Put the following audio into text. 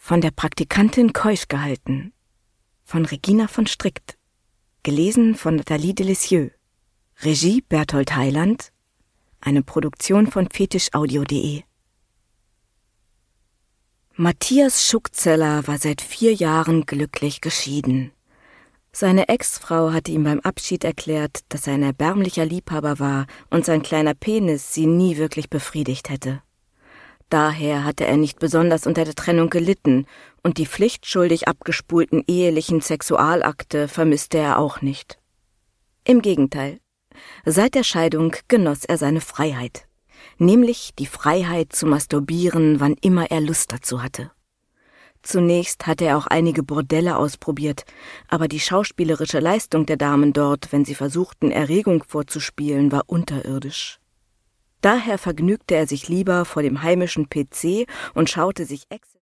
Von der Praktikantin keusch gehalten von Regina von Strickt. Gelesen von Nathalie Delessieux. Regie Berthold Heiland. Eine Produktion von fetischaudio.de. Matthias Schuckzeller war seit 4 Jahren glücklich geschieden. Seine Ex-Frau hatte ihm beim Abschied erklärt, dass er ein erbärmlicher Liebhaber war und sein kleiner Penis sie nie wirklich befriedigt hätte. Daher hatte er nicht besonders unter der Trennung gelitten und die pflichtschuldig abgespulten ehelichen Sexualakte vermisste er auch nicht. Im Gegenteil, seit der Scheidung genoss er seine Freiheit, nämlich die Freiheit zu masturbieren, wann immer er Lust dazu hatte. Zunächst hatte er auch einige Bordelle ausprobiert, aber die schauspielerische Leistung der Damen dort, wenn sie versuchten, Erregung vorzuspielen, war unterirdisch. Daher vergnügte er sich lieber vor dem heimischen PC und schaute sich